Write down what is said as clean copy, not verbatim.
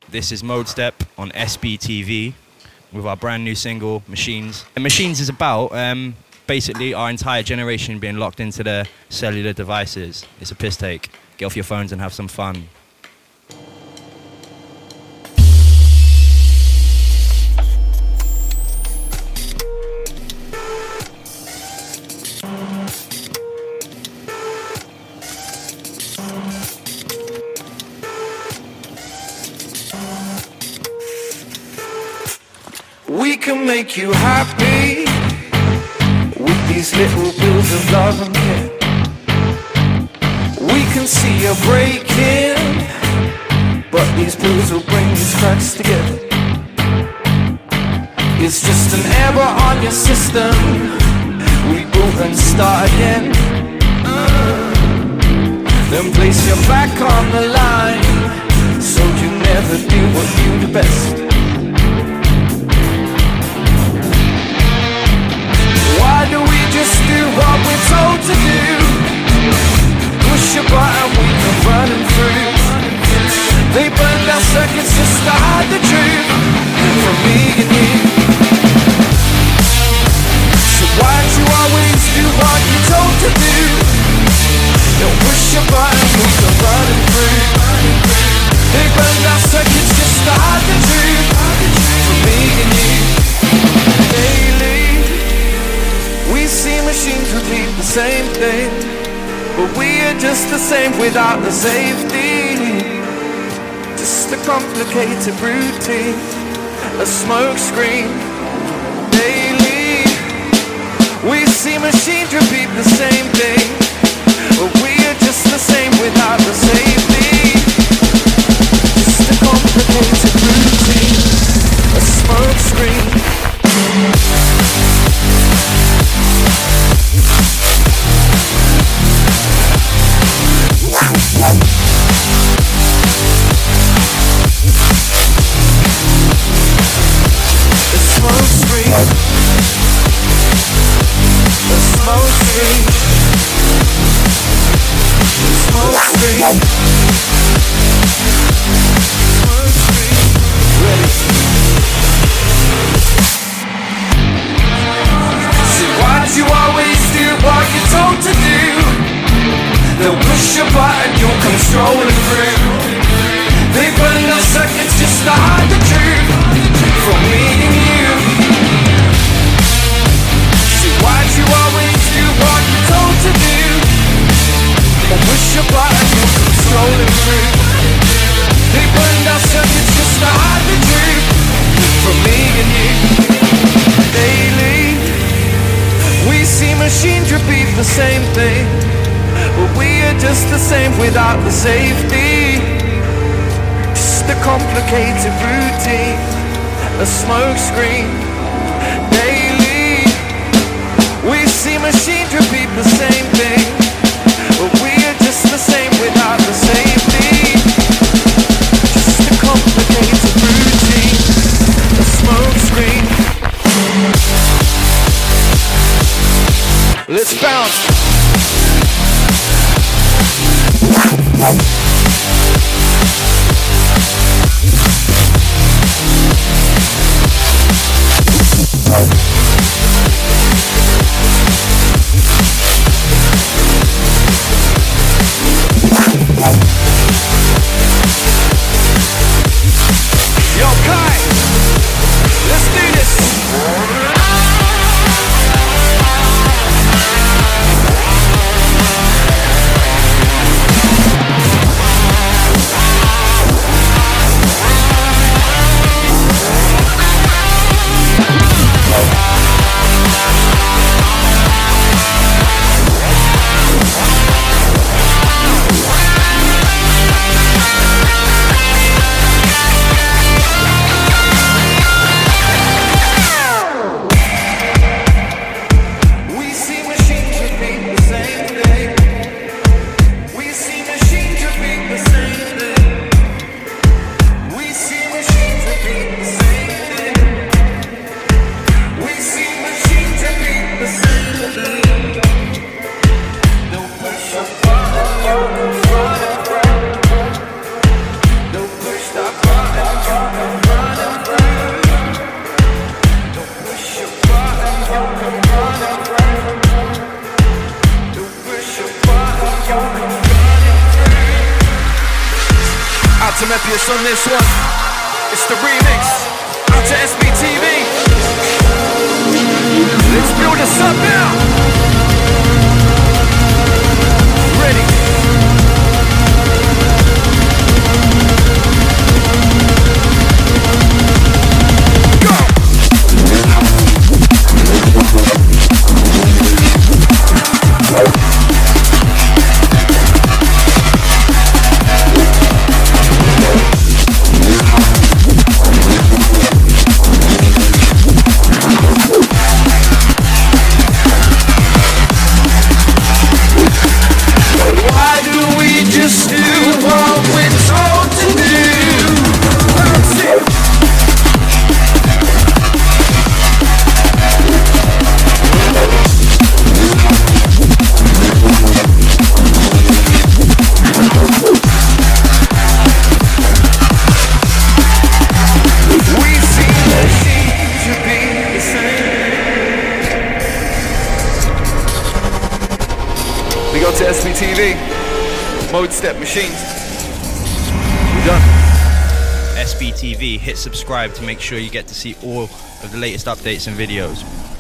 This is Mode Step on SBTV with our brand new single, Machines. And Machines is about basically our entire generation being locked into their cellular devices. It's a piss take. Get off your phones and have some fun. We can make you happy with these little pills of love and care. We can see you breaking, but these pills will bring these cracks together. It's just an error on your system. Reboot and start again. Then place you back on the line, so you never do what you do best. Why do we just do what we're told to do? Push a button, we can run them through. They burn our circuits just to hide the truth from me and you. So why do you always do what you're told to do? Don't push a button, we can run them through. They burn our circuits just to hide the truth from me and you. Daily we see machines repeat the same thing, but we are just the same without the safety. Just a complicated routine, a smoke screen. Daily we see machines repeat the same thing, but we are just the same without the safety. Just a complicated routine, a smoke screen. Without the safety, just a complicated routine, a smoke screen. Daily we see machines repeat the same thing, but we are just the same without the safety. Just a complicated routine, a smoke screen. Let's bounce. Mepius on this one. It's the remix. Out to SBTV. Let's build this up now. Ready. Just do what we're told to do. That's it. We seem to be the same. We go to SBTV. Mode Step Machines. We're done. SBTV, hit subscribe to make sure you get to see all of the latest updates and videos.